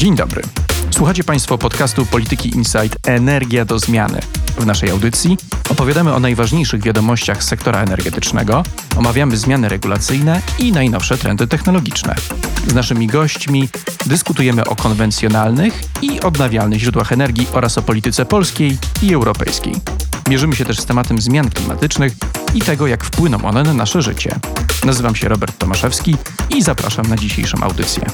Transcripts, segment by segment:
Dzień dobry. Słuchacie Państwo podcastu Polityki Insight Energia do zmiany. W naszej audycji opowiadamy o najważniejszych wiadomościach z sektora energetycznego, omawiamy zmiany regulacyjne i najnowsze trendy technologiczne. Z naszymi gośćmi dyskutujemy o konwencjonalnych i odnawialnych źródłach energii oraz o polityce polskiej i europejskiej. Mierzymy się też z tematem zmian klimatycznych i tego, jak wpłyną one na nasze życie. Nazywam się Robert Tomaszewski i zapraszam na dzisiejszą audycję.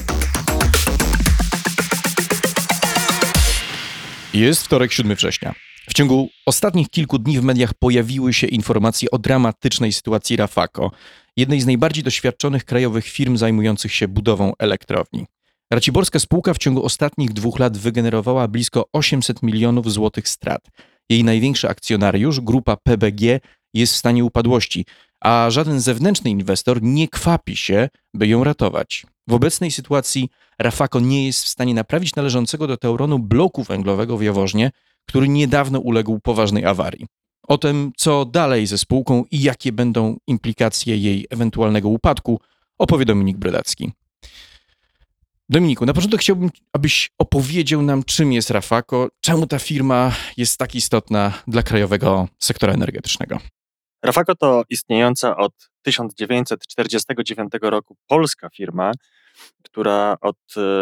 Jest wtorek, 7 września. W ciągu ostatnich kilku dni w mediach pojawiły się informacje o dramatycznej sytuacji Rafako, jednej z najbardziej doświadczonych krajowych firm zajmujących się budową elektrowni. Raciborska spółka w ciągu ostatnich 2 lat wygenerowała blisko 800 milionów złotych strat. Jej największy akcjonariusz, grupa PBG, jest w stanie upadłości, a żaden zewnętrzny inwestor nie kwapi się, by ją ratować. W obecnej sytuacji Rafako nie jest w stanie naprawić należącego do Tauronu bloku węglowego w Jaworznie, który niedawno uległ poważnej awarii. O tym, co dalej ze spółką i jakie będą implikacje jej ewentualnego upadku, opowie Dominik Brodacki. Dominiku, na początek chciałbym, abyś opowiedział nam, czym jest Rafako, czemu ta firma jest tak istotna dla krajowego sektora energetycznego. Rafako to istniejąca od 1949 roku polska firma, która od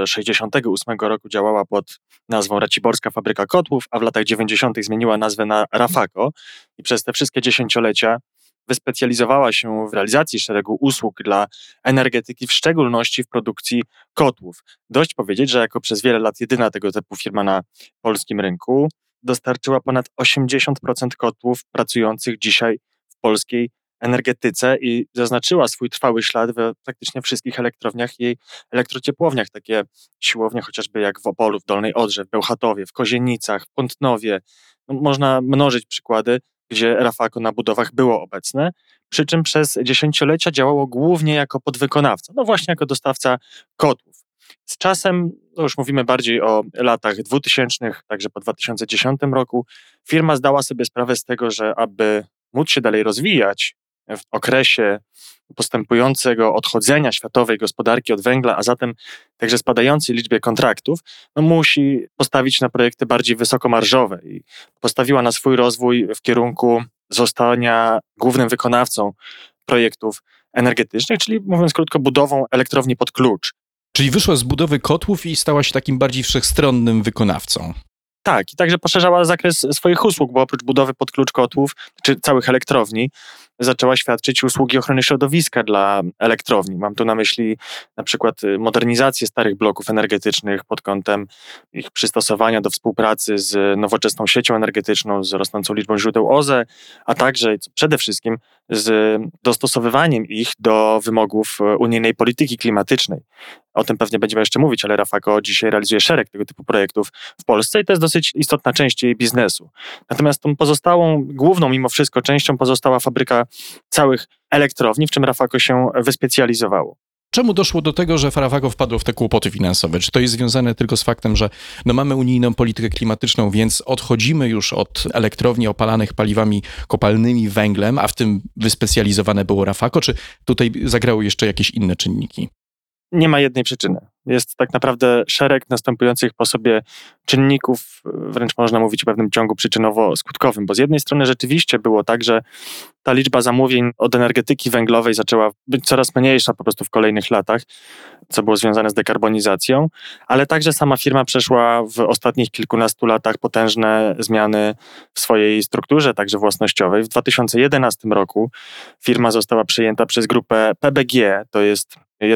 1968 roku działała pod nazwą Raciborska Fabryka Kotłów, a w latach 90. zmieniła nazwę na Rafako i przez te wszystkie dziesięciolecia wyspecjalizowała się w realizacji szeregu usług dla energetyki, w szczególności w produkcji kotłów. Dość powiedzieć, że jako przez wiele lat jedyna tego typu firma na polskim rynku dostarczyła ponad 80% kotłów pracujących dzisiaj w polskiej energetyce i zaznaczyła swój trwały ślad we praktycznie wszystkich elektrowniach i elektrociepłowniach. Takie siłownie chociażby jak w Opolu, w Dolnej Odrze, w Bełchatowie, w Kozienicach, w Pątnowie. Można mnożyć przykłady, gdzie Rafako na budowach było obecne, przy czym przez dziesięciolecia działało głównie jako podwykonawca, właśnie jako dostawca kotłów. Z czasem, już mówimy bardziej o latach 2000, także po 2010 roku, firma zdała sobie sprawę z tego, że aby móc się dalej rozwijać w okresie postępującego odchodzenia światowej gospodarki od węgla, a zatem także spadającej liczbie kontraktów, musi postawić na projekty bardziej wysokomarżowe i postawiła na swój rozwój w kierunku zostania głównym wykonawcą projektów energetycznych, czyli mówiąc krótko, budową elektrowni pod klucz. Czyli wyszła z budowy kotłów i stała się takim bardziej wszechstronnym wykonawcą. Tak, i także poszerzała zakres swoich usług, bo oprócz budowy pod klucz kotłów, czy całych elektrowni, zaczęła świadczyć usługi ochrony środowiska dla elektrowni. Mam tu na myśli na przykład modernizację starych bloków energetycznych pod kątem ich przystosowania do współpracy z nowoczesną siecią energetyczną, z rosnącą liczbą źródeł OZE, a także przede wszystkim z dostosowywaniem ich do wymogów unijnej polityki klimatycznej. O tym pewnie będziemy jeszcze mówić, ale Rafako dzisiaj realizuje szereg tego typu projektów w Polsce i to jest dosyć istotna część jej biznesu. Natomiast tą pozostałą, główną mimo wszystko częścią pozostała fabryka całych elektrowni, w czym Rafako się wyspecjalizowało. Czemu doszło do tego, że Rafako wpadło w te kłopoty finansowe? Czy to jest związane tylko z faktem, że mamy unijną politykę klimatyczną, więc odchodzimy już od elektrowni opalanych paliwami kopalnymi, węglem, a w tym wyspecjalizowane było Rafako? Czy tutaj zagrały jeszcze jakieś inne czynniki? Nie ma jednej przyczyny. Jest tak naprawdę szereg następujących po sobie czynników, wręcz można mówić o pewnym ciągu przyczynowo-skutkowym, bo z jednej strony rzeczywiście było tak, że ta liczba zamówień od energetyki węglowej zaczęła być coraz mniejsza po prostu w kolejnych latach, co było związane z dekarbonizacją, ale także sama firma przeszła w ostatnich kilkunastu latach potężne zmiany w swojej strukturze, także własnościowej. W 2011 roku firma została przejęta przez grupę PBG, to jest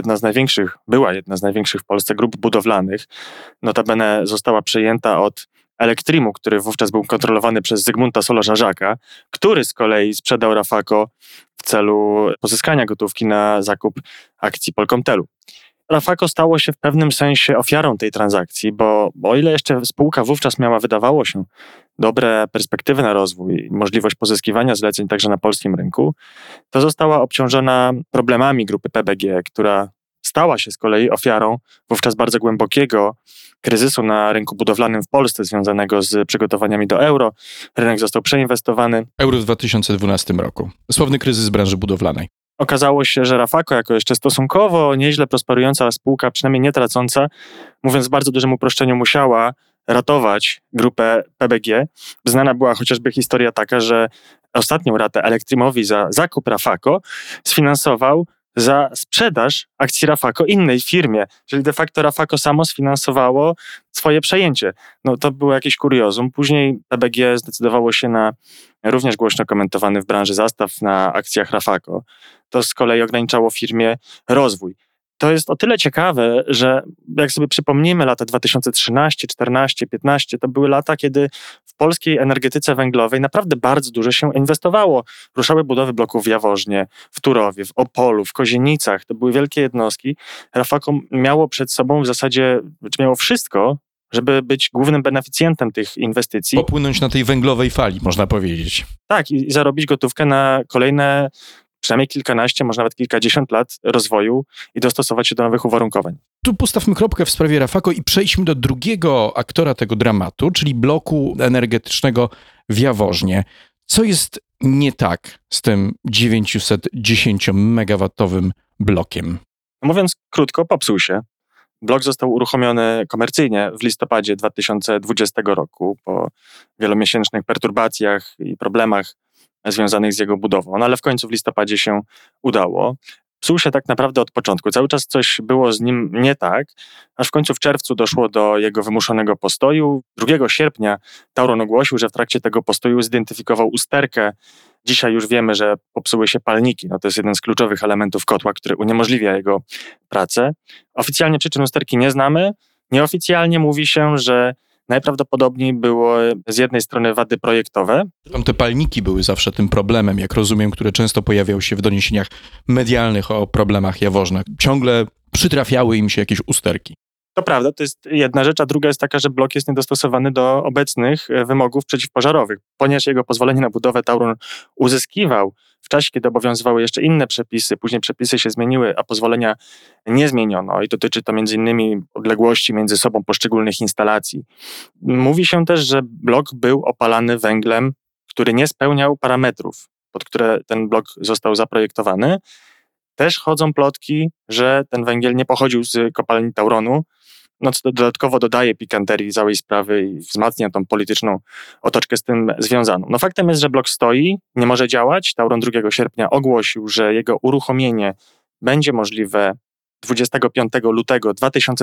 była jedna z największych w Polsce grup budowlanych. Notabene została przejęta od Elektrimu, który wówczas był kontrolowany przez Zygmunta Solorza-Żaka, który z kolei sprzedał Rafako w celu pozyskania gotówki na zakup akcji Polkomtelu. Rafako stało się w pewnym sensie ofiarą tej transakcji, bo o ile jeszcze spółka wówczas miała, wydawało się, dobre perspektywy na rozwój i możliwość pozyskiwania zleceń także na polskim rynku, to została obciążona problemami grupy PBG, która stała się z kolei ofiarą wówczas bardzo głębokiego kryzysu na rynku budowlanym w Polsce związanego z przygotowaniami do euro. Rynek został przeinwestowany. Euro w 2012 roku. Sławny kryzys branży budowlanej. Okazało się, że Rafako, jako jeszcze stosunkowo nieźle prosperująca spółka, przynajmniej nie tracąca, mówiąc w bardzo dużym uproszczeniu, musiała ratować grupę PBG. Znana była chociażby historia taka, że ostatnią ratę Electrimowi za zakup Rafako sfinansował za sprzedaż akcji Rafako innej firmie, czyli de facto Rafako samo sfinansowało swoje przejęcie. No to było jakieś kuriozum. Później PBG zdecydowało się na również głośno komentowany w branży zastaw na akcjach Rafako. To z kolei ograniczało firmie rozwój. To jest o tyle ciekawe, że jak sobie przypomnimy lata 2013, 14, 15, to były lata, kiedy w polskiej energetyce węglowej naprawdę bardzo dużo się inwestowało. Ruszały budowy bloków w Jaworznie, w Turowie, w Opolu, w Kozienicach. To były wielkie jednostki. Rafako miało przed sobą w zasadzie, czy miało wszystko, żeby być głównym beneficjentem tych inwestycji. Popłynąć na tej węglowej fali, można powiedzieć. Tak, i zarobić gotówkę na kolejne przynajmniej kilkanaście, może nawet kilkadziesiąt lat rozwoju i dostosować się do nowych uwarunkowań. Tu postawmy kropkę w sprawie Rafako i przejdźmy do drugiego aktora tego dramatu, czyli bloku energetycznego w Jaworznie. Co jest nie tak z tym 910-megawatowym blokiem? Mówiąc krótko, popsuł się. Blok został uruchomiony komercyjnie w listopadzie 2020 roku po wielomiesięcznych perturbacjach i problemach związanych z jego budową. No ale w końcu w listopadzie się udało. Psuł się tak naprawdę od początku. Cały czas coś było z nim nie tak, aż w końcu w czerwcu doszło do jego wymuszonego postoju. 2 sierpnia Tauron ogłosił, że w trakcie tego postoju zidentyfikował usterkę. Dzisiaj już wiemy, że popsuły się palniki. No to jest jeden z kluczowych elementów kotła, który uniemożliwia jego pracę. Oficjalnie przyczyn usterki nie znamy. Nieoficjalnie mówi się, że najprawdopodobniej były z jednej strony wady projektowe. Tam te palniki były zawsze tym problemem, jak rozumiem, które często pojawiały się w doniesieniach medialnych o problemach Jaworzna. Ciągle przytrafiały im się jakieś usterki. To prawda, to jest jedna rzecz, a druga jest taka, że blok jest niedostosowany do obecnych wymogów przeciwpożarowych. Ponieważ jego pozwolenie na budowę Tauron uzyskiwał w czasie, kiedy obowiązywały jeszcze inne przepisy, później przepisy się zmieniły, a pozwolenia nie zmieniono i dotyczy to m.in. odległości między sobą poszczególnych instalacji. Mówi się też, że blok był opalany węglem, który nie spełniał parametrów, pod które ten blok został zaprojektowany. Też chodzą plotki, że ten węgiel nie pochodził z kopalni Tauronu, no co dodatkowo dodaje pikanterii całej sprawy i wzmacnia tą polityczną otoczkę z tym związaną. No faktem jest, że blok stoi, nie może działać. Tauron 2 sierpnia ogłosił, że jego uruchomienie będzie możliwe 25 lutego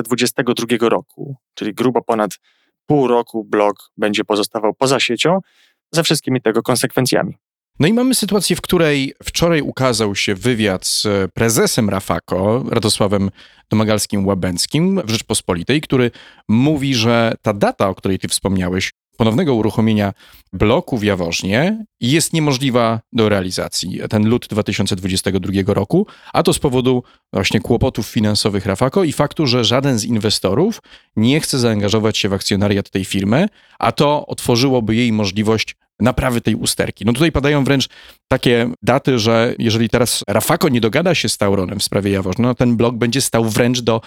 2022 roku, czyli grubo ponad pół roku blok będzie pozostawał poza siecią, ze wszystkimi tego konsekwencjami. No i mamy sytuację, w której wczoraj ukazał się wywiad z prezesem Rafako, Radosławem Domagalskim-Łabęckim w Rzeczpospolitej, który mówi, że ta data, o której ty wspomniałeś, ponownego uruchomienia bloku w Jaworznie jest niemożliwa do realizacji. Ten lut 2022 roku, a to z powodu właśnie kłopotów finansowych Rafako i faktu, że żaden z inwestorów nie chce zaangażować się w akcjonariat tej firmy, a to otworzyłoby jej możliwość naprawy tej usterki. No tutaj padają wręcz takie daty, że jeżeli teraz Rafako nie dogada się z Tauronem w sprawie Jaworzna, no ten blok będzie stał wręcz do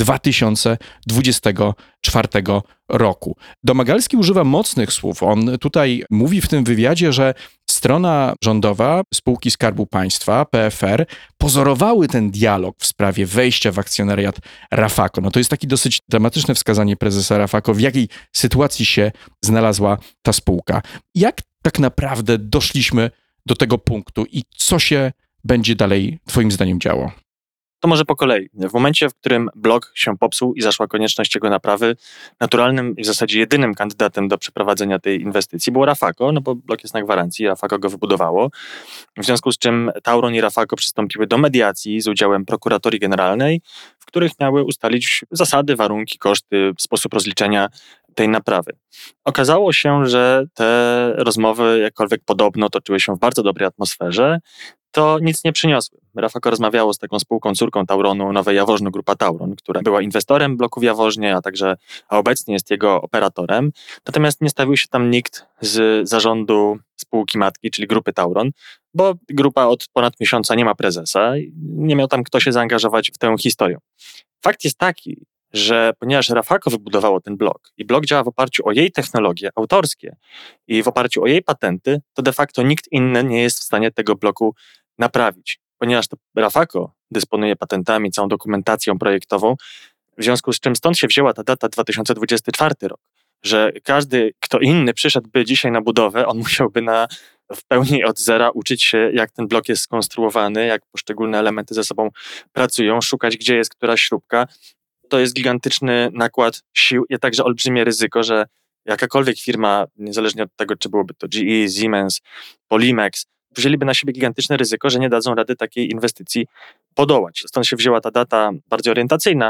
2024 roku. Domagalski używa mocnych słów. On tutaj mówi w tym wywiadzie, że strona rządowa, spółki Skarbu Państwa, PFR, pozorowały ten dialog w sprawie wejścia w akcjonariat Rafako. No to jest takie dosyć dramatyczne wskazanie prezesa Rafako, w jakiej sytuacji się znalazła ta spółka. Jak tak naprawdę doszliśmy do tego punktu i co się będzie dalej twoim zdaniem działo? To może po kolei. W momencie, w którym blok się popsuł i zaszła konieczność jego naprawy, naturalnym i w zasadzie jedynym kandydatem do przeprowadzenia tej inwestycji było Rafako, no bo blok jest na gwarancji, Rafako go wybudowało. W związku z czym Tauron i Rafako przystąpiły do mediacji z udziałem prokuratorii generalnej, w których miały ustalić zasady, warunki, koszty, sposób rozliczenia tej naprawy. Okazało się, że te rozmowy, jakkolwiek podobno toczyły się w bardzo dobrej atmosferze, to nic nie przyniosły. Rafako rozmawiało z taką spółką córką Tauronu, Nowe Jaworzno Grupa Tauron, która była inwestorem bloku w Jaworznie, a obecnie jest jego operatorem. Natomiast nie stawił się tam nikt z zarządu spółki matki, czyli Grupy Tauron, bo grupa od ponad miesiąca nie ma prezesa i nie miał tam kto się zaangażować w tę historię. Fakt jest taki, że ponieważ Rafako wybudowało ten blok i blok działa w oparciu o jej technologie autorskie i w oparciu o jej patenty, to de facto nikt inny nie jest w stanie tego bloku naprawić. ponieważ to Rafako dysponuje patentami, całą dokumentacją projektową, w związku z czym stąd się wzięła ta data 2024 rok, że każdy, kto inny przyszedłby dzisiaj na budowę, on musiałby w pełni od zera uczyć się, jak ten blok jest skonstruowany, jak poszczególne elementy ze sobą pracują, szukać, gdzie jest któraś śrubka. To jest gigantyczny nakład sił i także olbrzymie ryzyko, że jakakolwiek firma, niezależnie od tego, czy byłoby to GE, Siemens, Polimex, wzięliby na siebie gigantyczne ryzyko, że nie dadzą rady takiej inwestycji podołać. Stąd się wzięła ta data bardziej orientacyjna,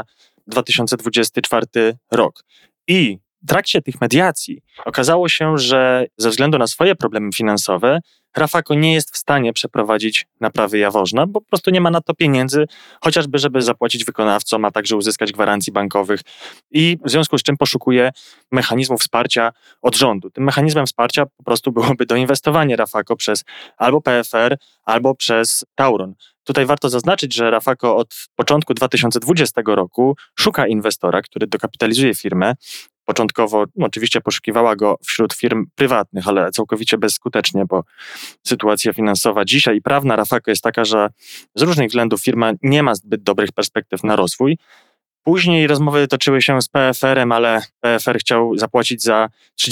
2024 rok. I w trakcie tych mediacji okazało się, że ze względu na swoje problemy finansowe Rafako nie jest w stanie przeprowadzić naprawy Jaworzna, bo po prostu nie ma na to pieniędzy, chociażby żeby zapłacić wykonawcom, a także uzyskać gwarancji bankowych i w związku z czym poszukuje mechanizmów wsparcia od rządu. Tym mechanizmem wsparcia po prostu byłoby doinwestowanie Rafako przez albo PFR, albo przez Tauron. Tutaj warto zaznaczyć, że Rafako od początku 2020 roku szuka inwestora, który dokapitalizuje firmę. Początkowo oczywiście poszukiwała go wśród firm prywatnych, ale całkowicie bezskutecznie, bo sytuacja finansowa dzisiaj i prawna Rafako jest taka, że z różnych względów firma nie ma zbyt dobrych perspektyw na rozwój. Później rozmowy toczyły się z PFR-em, ale PFR chciał zapłacić za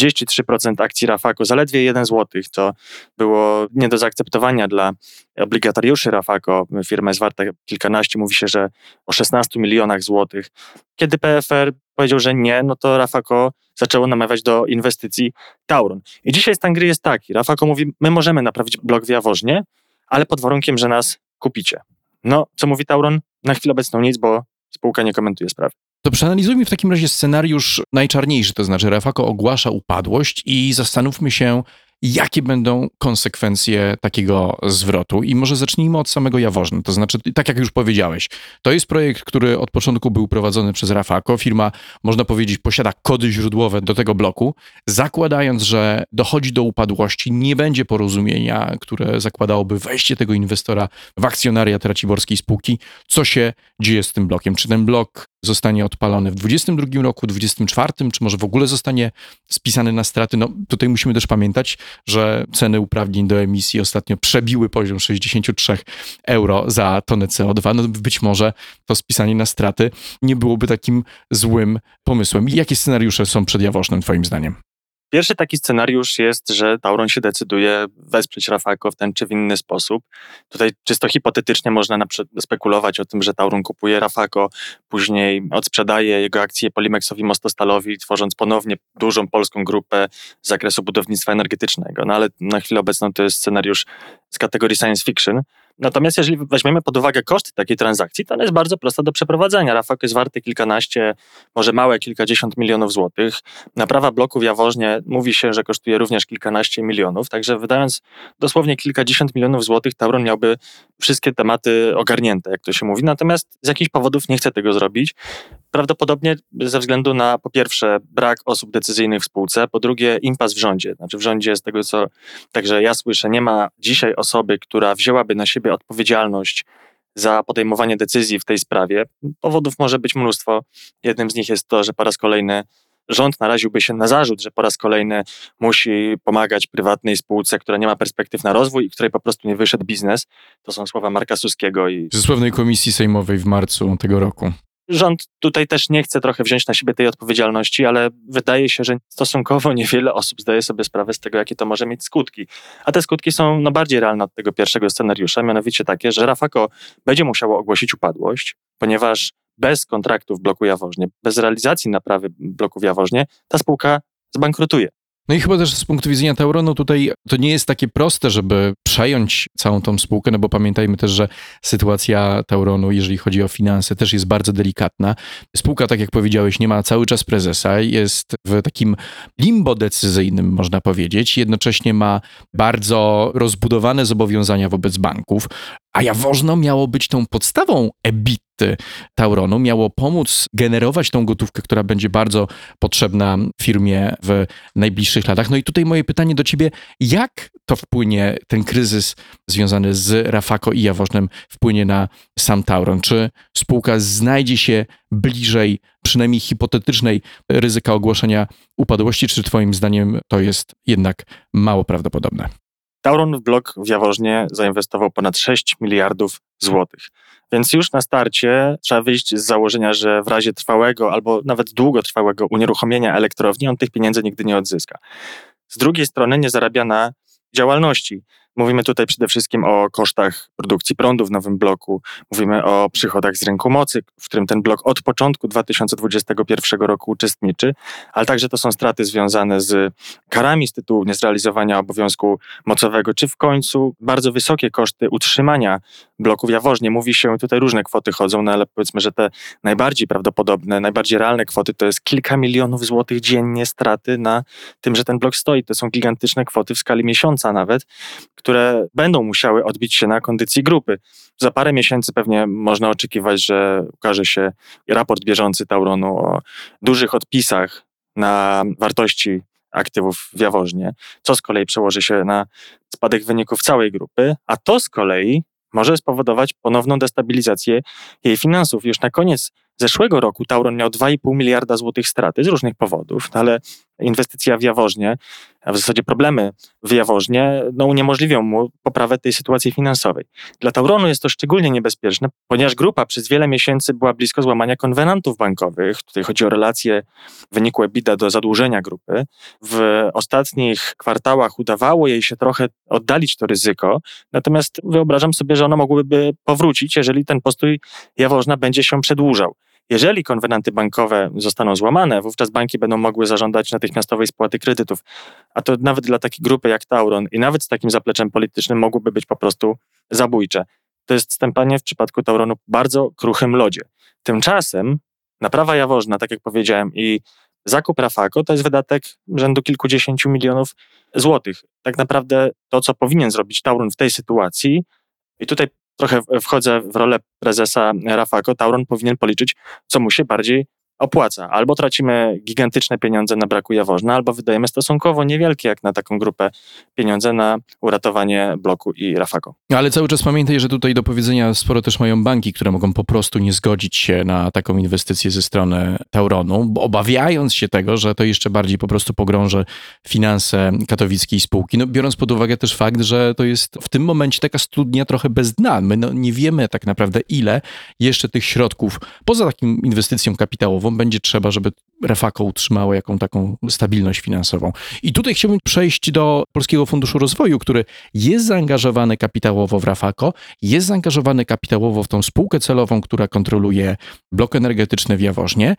33% akcji Rafako zaledwie 1 zł. To było nie do zaakceptowania dla obligatariuszy Rafako. Firma jest warta kilkanaście, mówi się, że o 16 milionach złotych. Kiedy PFR powiedział, że nie, no to Rafako zaczęło namawiać do inwestycji Tauron. I dzisiaj stan gry jest taki. Rafako mówi, my możemy naprawić blok w Jaworznie, ale pod warunkiem, że nas kupicie. No, co mówi Tauron? Na chwilę obecną nic, bo spółka nie komentuje sprawy. To przeanalizujmy w takim razie scenariusz najczarniejszy, to znaczy Rafako ogłasza upadłość i zastanówmy się, jakie będą konsekwencje takiego zwrotu. I może zacznijmy od samego Jaworzna. To znaczy, tak jak już powiedziałeś, to jest projekt, który od początku był prowadzony przez Rafako. Firma, można powiedzieć, posiada kody źródłowe do tego bloku. Zakładając, że dochodzi do upadłości, nie będzie porozumienia, które zakładałoby wejście tego inwestora w akcjonariat raciborskiej spółki. Co się dzieje z tym blokiem? Czy ten blok zostanie odpalony w 2022 roku, 2024, czy może w ogóle zostanie spisany na straty? No tutaj musimy też pamiętać, że ceny uprawnień do emisji ostatnio przebiły poziom 63 euro za tonę CO2. No być może to spisanie na straty nie byłoby takim złym pomysłem. Jakie scenariusze są przed Jaworznem twoim zdaniem? Pierwszy taki scenariusz jest, że Tauron się decyduje wesprzeć Rafako w ten czy w inny sposób. Tutaj czysto hipotetycznie można na przykład spekulować o tym, że Tauron kupuje Rafako, później odsprzedaje jego akcje Polimexowi Mostostalowi, tworząc ponownie dużą polską grupę z zakresu budownictwa energetycznego. No ale na chwilę obecną to jest scenariusz z kategorii science fiction. Natomiast jeżeli weźmiemy pod uwagę koszty takiej transakcji, to ona jest bardzo prosta do przeprowadzenia. Rafako jest warty kilkanaście, może małe kilkadziesiąt milionów złotych. Naprawa bloku w Jaworznie mówi się, że kosztuje również kilkanaście milionów, także wydając dosłownie kilkadziesiąt milionów złotych, Tauron miałby wszystkie tematy ogarnięte, jak to się mówi. Natomiast z jakichś powodów nie chce tego zrobić. Prawdopodobnie ze względu na, po pierwsze, brak osób decyzyjnych w spółce, po drugie, impas w rządzie. Znaczy w rządzie, z tego co także ja słyszę, nie ma dzisiaj osoby, która wzięłaby na siebie odpowiedzialność za podejmowanie decyzji w tej sprawie. Powodów może być mnóstwo. Jednym z nich jest to, że po raz kolejny rząd naraziłby się na zarzut, że po raz kolejny musi pomagać prywatnej spółce, która nie ma perspektyw na rozwój i której po prostu nie wyszedł biznes. To są słowa Marka Suskiego. Ze sławnej komisji sejmowej w marcu tego roku. Rząd tutaj też nie chce trochę wziąć na siebie tej odpowiedzialności, ale wydaje się, że stosunkowo niewiele osób zdaje sobie sprawę z tego, jakie to może mieć skutki. A te skutki są bardziej realne od tego pierwszego scenariusza, mianowicie takie, że Rafako będzie musiało ogłosić upadłość, ponieważ bez kontraktu w bloku Jaworznie, bez realizacji naprawy bloku w Jaworznie, ta spółka zbankrutuje. No i chyba też z punktu widzenia Tauronu tutaj to nie jest takie proste, żeby przejąć całą tą spółkę, no bo pamiętajmy też, że sytuacja Tauronu, jeżeli chodzi o finanse, też jest bardzo delikatna. Spółka, tak jak powiedziałeś, nie ma cały czas prezesa, jest w takim limbo decyzyjnym, można powiedzieć. Jednocześnie ma bardzo rozbudowane zobowiązania wobec banków, a Jaworzno miało być tą podstawą EBITDA Tauronu, miało pomóc generować tą gotówkę, która będzie bardzo potrzebna firmie w najbliższych latach. No i tutaj moje pytanie do ciebie, jak to wpłynie, ten kryzys związany z Rafako i Jaworznem wpłynie na sam Tauron? Czy spółka znajdzie się bliżej, przynajmniej hipotetycznej, ryzyka ogłoszenia upadłości, czy twoim zdaniem to jest jednak mało prawdopodobne? Tauron w blok w Jaworznie zainwestował ponad 6 miliardów złotych. Więc już na starcie trzeba wyjść z założenia, że w razie trwałego albo nawet długotrwałego unieruchomienia elektrowni on tych pieniędzy nigdy nie odzyska. Z drugiej strony nie zarabia na działalności. Mówimy tutaj przede wszystkim o kosztach produkcji prądu w nowym bloku, mówimy o przychodach z rynku mocy, w którym ten blok od początku 2021 roku uczestniczy, ale także to są straty związane z karami z tytułu niezrealizowania obowiązku mocowego, czy w końcu bardzo wysokie koszty utrzymania bloku w Jaworznie. Mówi się, tutaj różne kwoty chodzą, no ale powiedzmy, że te najbardziej prawdopodobne, najbardziej realne kwoty to jest kilka milionów złotych dziennie straty na tym, że ten blok stoi. To są gigantyczne kwoty w skali miesiąca nawet, które będą musiały odbić się na kondycji grupy. Za parę miesięcy pewnie można oczekiwać, że ukaże się raport bieżący Tauronu o dużych odpisach na wartości aktywów w Jaworznie, co z kolei przełoży się na spadek wyników całej grupy, a to z kolei może spowodować ponowną destabilizację jej finansów. Już na koniec zeszłego roku Tauron miał 2,5 miliarda złotych straty z różnych powodów, ale inwestycja w Jaworznie, a w zasadzie problemy w Jaworznie uniemożliwią mu poprawę tej sytuacji finansowej. Dla Tauronu jest to szczególnie niebezpieczne, ponieważ grupa przez wiele miesięcy była blisko złamania konwenantów bankowych. Tutaj chodzi o relacje wyniku EBITDA do zadłużenia grupy. W ostatnich kwartałach udawało jej się trochę oddalić to ryzyko, natomiast wyobrażam sobie, że ono mogłyby powrócić, jeżeli ten postój Jaworzna będzie się przedłużał. Jeżeli konwenanty bankowe zostaną złamane, wówczas banki będą mogły zażądać natychmiastowej spłaty kredytów. A to nawet dla takiej grupy jak Tauron i nawet z takim zapleczem politycznym mogłoby być po prostu zabójcze. To jest stępanie w przypadku Tauronu w bardzo kruchym lodzie. Tymczasem naprawa Jaworzna, tak jak powiedziałem, i zakup Rafako to jest wydatek rzędu kilkudziesięciu milionów złotych. Tak naprawdę to, co powinien zrobić Tauron w tej sytuacji, i tutaj trochę wchodzę w rolę prezesa Rafako, Tauron powinien policzyć, co mu się bardziej opłaca. Albo tracimy gigantyczne pieniądze na braku Jaworzna, albo wydajemy stosunkowo niewielkie, jak na taką grupę, pieniądze na uratowanie bloku i Rafako. Ale cały czas pamiętaj, że tutaj do powiedzenia sporo też mają banki, które mogą po prostu nie zgodzić się na taką inwestycję ze strony Tauronu, bo obawiając się tego, że to jeszcze bardziej po prostu pogrąży finanse katowickiej spółki. Biorąc pod uwagę też fakt, że to jest w tym momencie taka studnia trochę bez dna. My nie wiemy tak naprawdę, ile jeszcze tych środków poza taką inwestycją kapitałową będzie trzeba, żeby Rafako utrzymało jaką taką stabilność finansową. I tutaj chciałbym przejść do Polskiego Funduszu Rozwoju, który jest zaangażowany kapitałowo w Rafako, jest zaangażowany kapitałowo w tą spółkę celową, która kontroluje blok energetyczny w Jaworznie.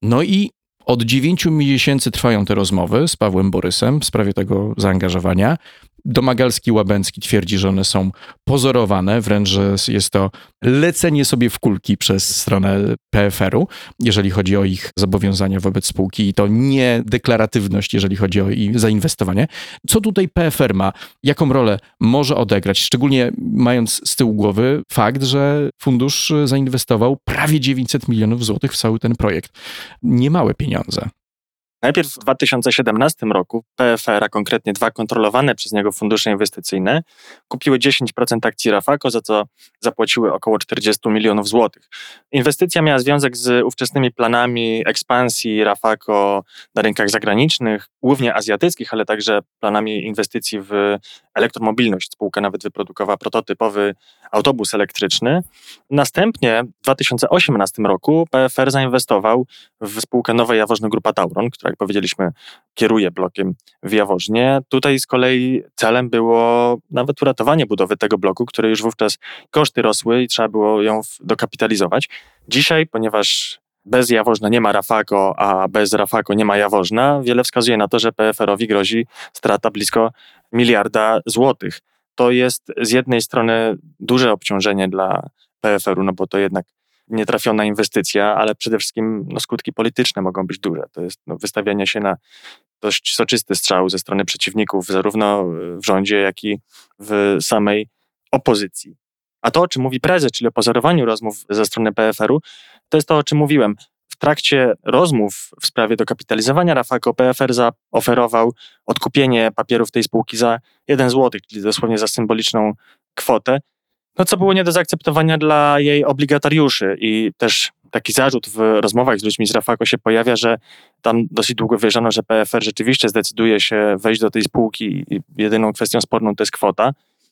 I od 9 miesięcy trwają te rozmowy z Pawłem Borysem w sprawie tego zaangażowania. Domagalski-Łabęcki twierdzi, że one są pozorowane, wręcz że jest to lecenie sobie w kulki przez stronę PFR-u, jeżeli chodzi o ich zobowiązania wobec spółki i to nie deklaratywność, jeżeli chodzi o ich zainwestowanie. Co tutaj PFR ma? Jaką rolę może odegrać? Szczególnie mając z tyłu głowy fakt, że fundusz zainwestował prawie 900 milionów złotych w cały ten projekt. Niemałe pieniądze. Najpierw w 2017 roku PFR, a konkretnie dwa kontrolowane przez niego fundusze inwestycyjne, kupiły 10% akcji Rafako, za co zapłaciły około 40 milionów złotych. Inwestycja miała związek z ówczesnymi planami ekspansji Rafako na rynkach zagranicznych, głównie azjatyckich, ale także planami inwestycji w elektromobilność. Spółka nawet wyprodukowała prototypowy autobus elektryczny. Następnie w 2018 roku PFR zainwestował w spółkę Nowa Jaworzno Grupa Tauron, która, jak powiedzieliśmy, kieruje blokiem w Jaworznie. Tutaj z kolei celem było nawet uratowanie budowy tego bloku, który już wówczas koszty rosły i trzeba było ją dokapitalizować. Dzisiaj, ponieważ bez Jaworzna nie ma Rafako, a bez Rafako nie ma Jaworzna, wiele wskazuje na to, że PFR-owi grozi strata blisko 1 miliarda złotych. To jest z jednej strony duże obciążenie dla PFR-u, bo to jednak nietrafiona inwestycja, ale przede wszystkim skutki polityczne mogą być duże. To jest wystawianie się na dość soczysty strzał ze strony przeciwników, zarówno w rządzie, jak i w samej opozycji. A to, o czym mówi prezes, czyli o pozorowaniu rozmów ze strony PFR-u, to jest to, o czym mówiłem. W trakcie rozmów w sprawie dokapitalizowania Rafako PFR zaoferował odkupienie papierów tej spółki za 1 zł, czyli dosłownie za symboliczną kwotę, co było nie do zaakceptowania dla jej obligatariuszy i też taki zarzut w rozmowach z ludźmi z Rafako się pojawia, że tam dosyć długo wierzono, że PFR rzeczywiście zdecyduje się wejść do tej spółki i jedyną kwestią sporną to jest kwota.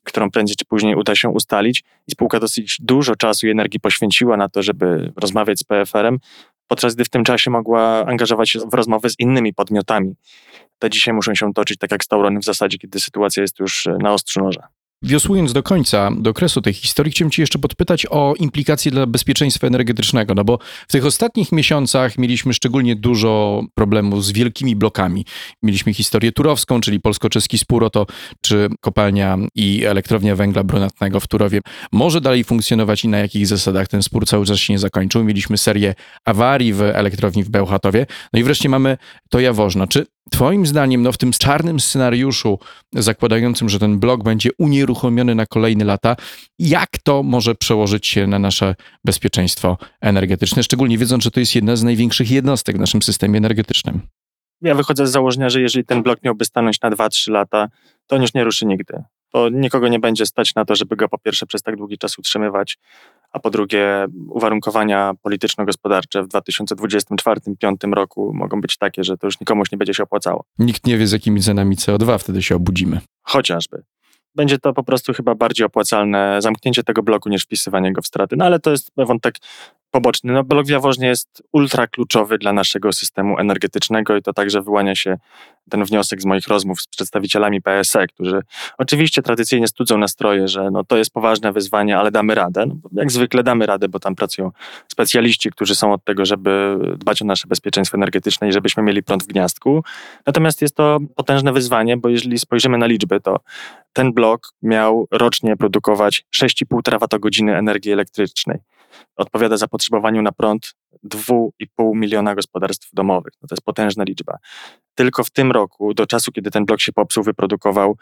którą prędzej czy później uda się ustalić i spółka dosyć dużo czasu i energii poświęciła na to, żeby rozmawiać z PFR-em, podczas gdy w tym czasie mogła angażować się w rozmowy z innymi podmiotami. Te dzisiaj muszą się toczyć tak jak z Tauronem w zasadzie, kiedy sytuacja jest już na ostrzu noża. Wiosłując do końca, do okresu tej historii, chciałem cię jeszcze podpytać o implikacje dla bezpieczeństwa energetycznego, no bo w tych ostatnich miesiącach mieliśmy szczególnie dużo problemów z wielkimi blokami. Mieliśmy historię turowską, czyli polsko-czeski spór o to, czy kopalnia i elektrownia węgla brunatnego w Turowie może dalej funkcjonować i na jakich zasadach ten spór cały czas się nie zakończył. Mieliśmy serię awarii w elektrowni w Bełchatowie. No i wreszcie mamy to Jaworzno. Czy twoim zdaniem, w tym czarnym scenariuszu zakładającym, że ten blok będzie unieruchomiony na kolejne lata, jak to może przełożyć się na nasze bezpieczeństwo energetyczne, szczególnie wiedząc, że to jest jedna z największych jednostek w naszym systemie energetycznym? Ja wychodzę z założenia, że jeżeli ten blok miałby stanąć na 2-3 lata, to on już nie ruszy nigdy. Bo nikogo nie będzie stać na to, żeby go po pierwsze przez tak długi czas utrzymywać, a po drugie uwarunkowania polityczno-gospodarcze w 2024-2025 roku mogą być takie, że to już nikomuś nie będzie się opłacało. Nikt nie wie, z jakimi cenami CO2 wtedy się obudzimy. Chociażby. Będzie to po prostu chyba bardziej opłacalne zamknięcie tego bloku niż wpisywanie go w straty. No ale to jest wątek poboczny. No, blok w Jaworznie jest ultra kluczowy dla naszego systemu energetycznego i to także wyłania się ten wniosek z moich rozmów z przedstawicielami PSE, którzy oczywiście tradycyjnie studzą nastroje, że to jest poważne wyzwanie, ale damy radę. No, jak zwykle damy radę, bo tam pracują specjaliści, którzy są od tego, żeby dbać o nasze bezpieczeństwo energetyczne i żebyśmy mieli prąd w gniazdku. Natomiast jest to potężne wyzwanie, bo jeżeli spojrzymy na liczby, to ten blok miał rocznie produkować 6,5 terawatogodziny energii elektrycznej. Odpowiada zapotrzebowaniu na prąd 2,5 miliona gospodarstw domowych. To jest potężna liczba. Tylko w tym roku, do czasu, kiedy ten blok się popsuł, wyprodukował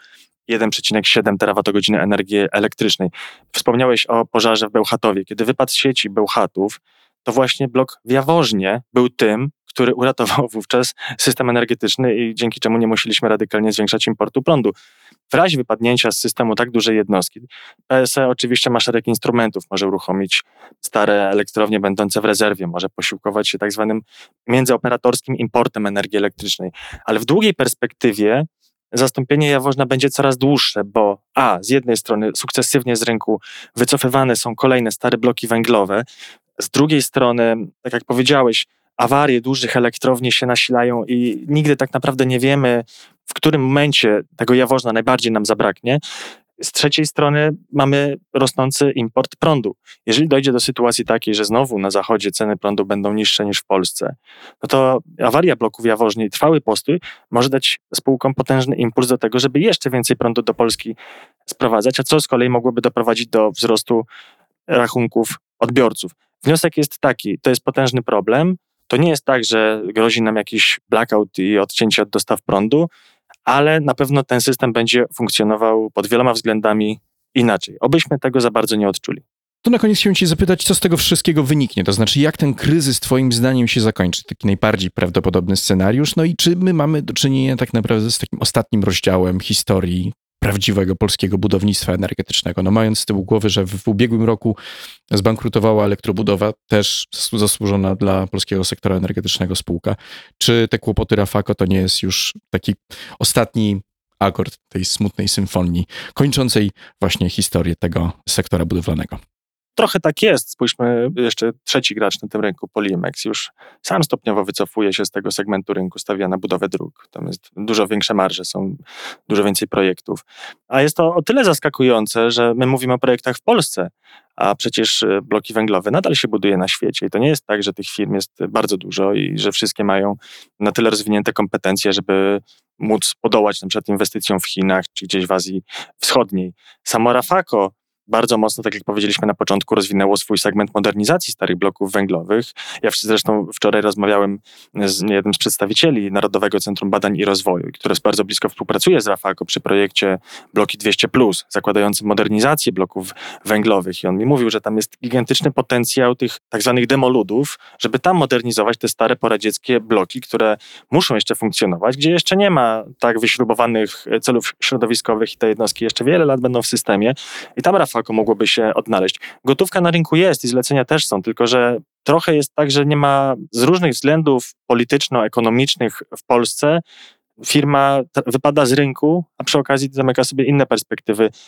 1,7 terawatogodziny energii elektrycznej. Wspomniałeś o pożarze w Bełchatowie. Kiedy wypadł z sieci Bełchatów, to właśnie blok w Jaworznie był tym, który uratował wówczas system energetyczny i dzięki czemu nie musieliśmy radykalnie zwiększać importu prądu. W razie wypadnięcia z systemu tak dużej jednostki, PSE oczywiście ma szereg instrumentów, może uruchomić stare elektrownie będące w rezerwie, może posiłkować się tak zwanym międzyoperatorskim importem energii elektrycznej, ale w długiej perspektywie zastąpienie Jaworzna będzie coraz dłuższe, bo z jednej strony sukcesywnie z rynku wycofywane są kolejne stare bloki węglowe, z drugiej strony, tak jak powiedziałeś, awarie dużych elektrowni się nasilają i nigdy tak naprawdę nie wiemy, w którym momencie tego Jaworzna najbardziej nam zabraknie. Z trzeciej strony mamy rosnący import prądu. Jeżeli dojdzie do sytuacji takiej, że znowu na zachodzie ceny prądu będą niższe niż w Polsce, no to awaria bloku w Jaworznie i trwały postój może dać spółkom potężny impuls do tego, żeby jeszcze więcej prądu do Polski sprowadzać, a co z kolei mogłoby doprowadzić do wzrostu rachunków odbiorców. Wniosek jest taki, to jest potężny problem. To nie jest tak, że grozi nam jakiś blackout i odcięcie od dostaw prądu, ale na pewno ten system będzie funkcjonował pod wieloma względami inaczej. Obyśmy tego za bardzo nie odczuli. To na koniec chciałem cię zapytać, co z tego wszystkiego wyniknie? To znaczy, jak ten kryzys twoim zdaniem się zakończy? Taki najbardziej prawdopodobny scenariusz. No i czy my mamy do czynienia tak naprawdę z takim ostatnim rozdziałem historii prawdziwego polskiego budownictwa energetycznego? No mając z tyłu głowy, że w ubiegłym roku zbankrutowała Elektrobudowa, też zasłużona dla polskiego sektora energetycznego spółka. Czy te kłopoty Rafako to nie jest już taki ostatni akord tej smutnej symfonii, kończącej właśnie historię tego sektora budowlanego? Trochę tak jest. Spójrzmy, jeszcze trzeci gracz na tym rynku, Polimex, już sam stopniowo wycofuje się z tego segmentu rynku, stawia na budowę dróg. Tam jest dużo większe marże, są dużo więcej projektów. A jest to o tyle zaskakujące, że my mówimy o projektach w Polsce, a przecież bloki węglowe nadal się buduje na świecie. I to nie jest tak, że tych firm jest bardzo dużo i że wszystkie mają na tyle rozwinięte kompetencje, żeby móc podołać na przykład inwestycjom w Chinach czy gdzieś w Azji Wschodniej. Samo Rafako bardzo mocno, tak jak powiedzieliśmy na początku, rozwinęło swój segment modernizacji starych bloków węglowych. Ja zresztą wczoraj rozmawiałem z jednym z przedstawicieli Narodowego Centrum Badań i Rozwoju, który bardzo blisko współpracuje z Rafako przy projekcie Bloki 200+, zakładającym modernizację bloków węglowych. I on mi mówił, że tam jest gigantyczny potencjał tych tak zwanych demoludów, żeby tam modernizować te stare poradzieckie bloki, które muszą jeszcze funkcjonować, gdzie jeszcze nie ma tak wyśrubowanych celów środowiskowych i te jednostki jeszcze wiele lat będą w systemie. I tam Rafako mogłoby się odnaleźć. Gotówka na rynku jest i zlecenia też są, tylko że trochę jest tak, że nie ma z różnych względów polityczno-ekonomicznych w Polsce firma wypada z rynku, a przy okazji zamyka sobie inne perspektywy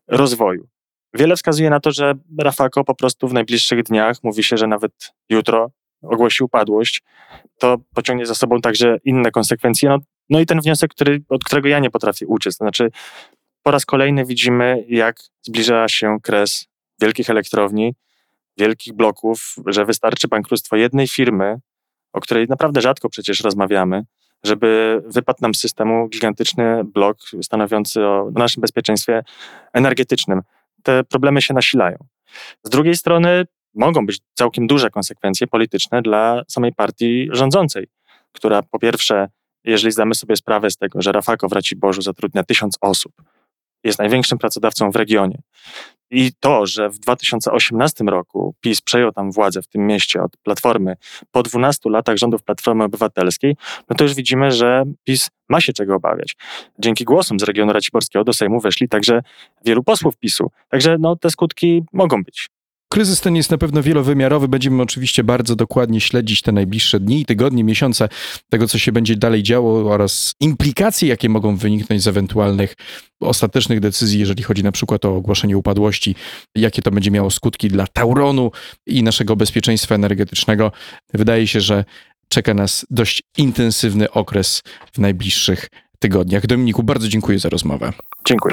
rozwoju. Wiele wskazuje na to, że Rafako po prostu w najbliższych dniach, mówi się, że nawet jutro ogłosi upadłość, to pociągnie za sobą także inne konsekwencje. No i ten wniosek, od którego ja nie potrafię uciec. To znaczy, po raz kolejny widzimy, jak zbliża się kres wielkich elektrowni, wielkich bloków, że wystarczy bankructwo jednej firmy, o której naprawdę rzadko przecież rozmawiamy, żeby wypadł nam z systemu gigantyczny blok stanowiący o naszym bezpieczeństwie energetycznym. Te problemy się nasilają. Z drugiej strony mogą być całkiem duże konsekwencje polityczne dla samej partii rządzącej, która po pierwsze, jeżeli zdamy sobie sprawę z tego, że Rafako w Raciborzu zatrudnia 1000 osób, jest największym pracodawcą w regionie i to, że w 2018 roku PiS przejął tam władzę w tym mieście od Platformy po 12 latach rządów Platformy Obywatelskiej, no to już widzimy, że PiS ma się czego obawiać. Dzięki głosom z regionu raciborskiego do Sejmu weszli także wielu posłów PiS-u. Także te skutki mogą być. Kryzys ten jest na pewno wielowymiarowy. Będziemy oczywiście bardzo dokładnie śledzić te najbliższe dni, tygodnie, miesiące tego, co się będzie dalej działo oraz implikacje, jakie mogą wyniknąć z ewentualnych ostatecznych decyzji, jeżeli chodzi na przykład o ogłoszenie upadłości, jakie to będzie miało skutki dla Tauronu i naszego bezpieczeństwa energetycznego. Wydaje się, że czeka nas dość intensywny okres w najbliższych tygodniach. Dominiku, bardzo dziękuję za rozmowę. Dziękuję.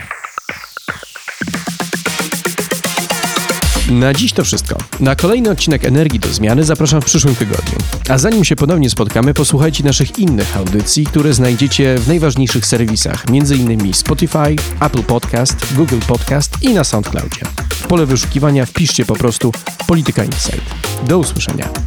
Na dziś to wszystko. Na kolejny odcinek Energii do Zmiany zapraszam w przyszłym tygodniu. A zanim się ponownie spotkamy, posłuchajcie naszych innych audycji, które znajdziecie w najważniejszych serwisach, m.in. Spotify, Apple Podcast, Google Podcast i na SoundCloudzie. W pole wyszukiwania wpiszcie po prostu Polityka Insight. Do usłyszenia.